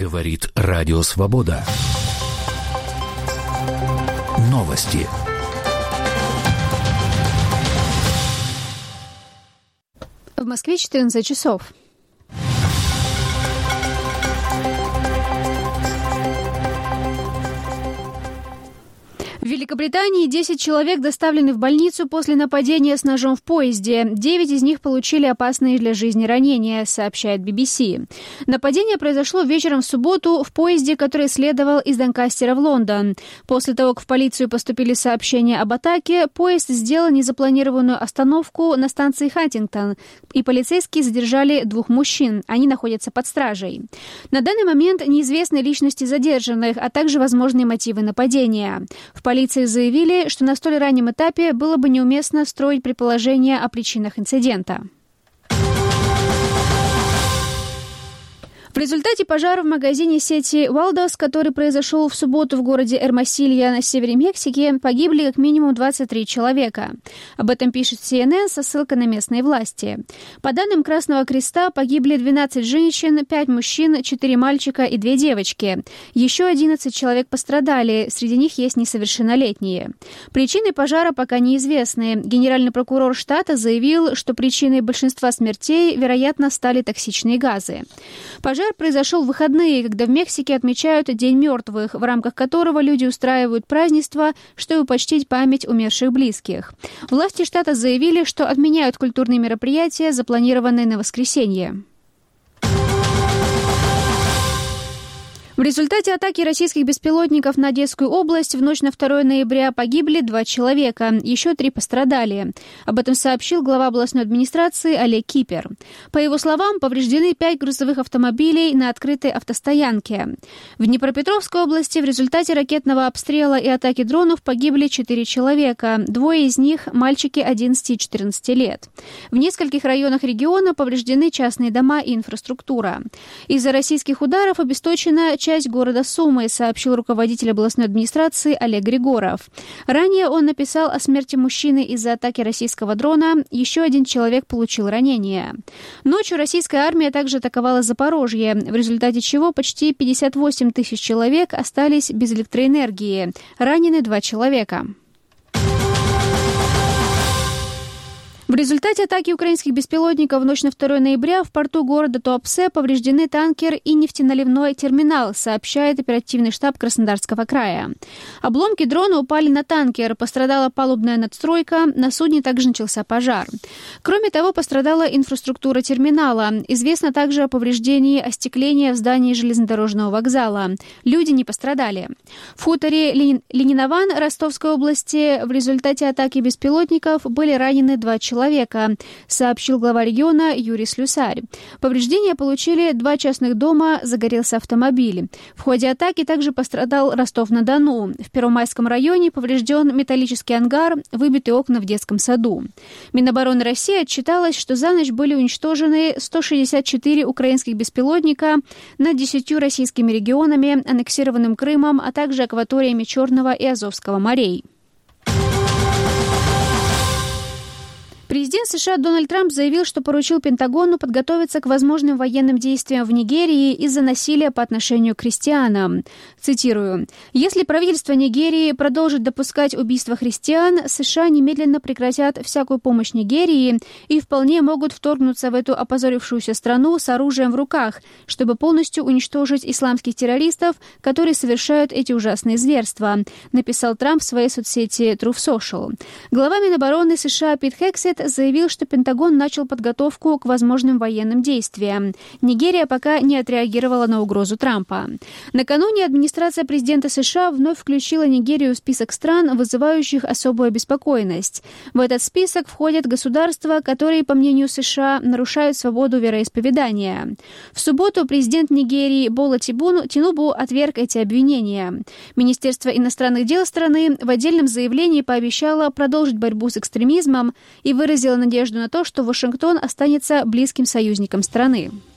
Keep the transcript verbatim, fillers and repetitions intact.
Говорит Радио Свобода. Новости. В Москве четырнадцать часов. В Великобритании десять человек доставлены в больницу после нападения с ножом в поезде. девять из них получили опасные для жизни ранения, сообщает би би си. Нападение произошло вечером в субботу в поезде, который следовал из Донкастера в Лондон. После того, как в полицию поступили сообщения об атаке, поезд сделал незапланированную остановку на станции Хантингтон, и полицейские задержали двух мужчин. Они находятся под стражей. На данный момент неизвестны личности задержанных, а также возможные мотивы нападения. В полиции заявили, что на столь раннем этапе было бы неуместно строить предположения о причинах инцидента. В результате пожара в магазине сети Waldos, который произошел в субботу в городе Эрмосилья на севере Мексики, погибли как минимум двадцать три человека. Об этом пишет си эн эн со ссылкой на местные власти. По данным Красного Креста, погибли двенадцать женщин, пять мужчин, четыре мальчика и две девочки. Еще одиннадцать человек пострадали, среди них есть несовершеннолетние. Причины пожара пока неизвестны. Генеральный прокурор штата заявил, что причиной большинства смертей, вероятно, стали токсичные газы. Пожар произошел в выходные, когда в Мексике отмечают День мертвых, в рамках которого люди устраивают празднества, чтобы почтить память умерших близких. Власти штата заявили, что отменяют культурные мероприятия, запланированные на воскресенье. В результате атаки российских беспилотников на Одесскую область в ночь на второе ноября погибли два человека, еще три пострадали. Об этом сообщил глава областной администрации Олег Кипер. По его словам, повреждены пять грузовых автомобилей на открытой автостоянке. В Днепропетровской области в результате ракетного обстрела и атаки дронов погибли четыре человека, двое из них – мальчики одиннадцати и четырнадцати лет. В нескольких районах региона повреждены частные дома и инфраструктура. Из-за российских ударов обесточена часть города Сумы, сообщил руководитель областной администрации Олег Григоров. Ранее он написал о смерти мужчины из-за атаки российского дрона. Еще один человек получил ранение. Ночью российская армия также атаковала Запорожье, в результате чего почти пятьдесят восемь тысяч человек остались без электроэнергии. Ранены два человека. В результате атаки украинских беспилотников в ночь на второе ноября в порту города Туапсе повреждены танкер и нефтеналивной терминал, сообщает оперативный штаб Краснодарского края. Обломки дрона упали на танкер, пострадала палубная надстройка, на судне также начался пожар. Кроме того, пострадала инфраструктура терминала. Известно также о повреждении остекления в здании железнодорожного вокзала. Люди не пострадали. В хуторе Ленин... Ленинован Ростовской области в результате атаки беспилотников были ранены два человека. человека, сообщил глава региона Юрий Слюсарь. Повреждения получили два частных дома, загорелся автомобиль. В ходе атаки также пострадал Ростов-на-Дону. В Первомайском районе поврежден металлический ангар, выбиты окна в детском саду. Минобороны России отчиталось, что за ночь были уничтожены сто шестьдесят четыре украинских беспилотника над десятью российскими регионами, аннексированным Крымом, а также акваториями Черного и Азовского морей. Президент США Дональд Трамп заявил, что поручил Пентагону подготовиться к возможным военным действиям в Нигерии из-за насилия по отношению к христианам. Цитирую. «Если правительство Нигерии продолжит допускать убийства христиан, США немедленно прекратят всякую помощь Нигерии и вполне могут вторгнуться в эту опозорившуюся страну с оружием в руках, чтобы полностью уничтожить исламских террористов, которые совершают эти ужасные зверства», написал Трамп в своей соцсети Truth Social. Глава Минобороны США Пит Хексет заявил, что Пентагон начал подготовку к возможным военным действиям. Нигерия пока не отреагировала на угрозу Трампа. Накануне администрация президента США вновь включила Нигерию в список стран, вызывающих особую обеспокоенность. В этот список входят государства, которые, по мнению США, нарушают свободу вероисповедания. В субботу президент Нигерии Бола Тинубу отверг эти обвинения. Министерство иностранных дел страны в отдельном заявлении пообещало продолжить борьбу с экстремизмом и выразила надежду на то, что Вашингтон останется близким союзником страны.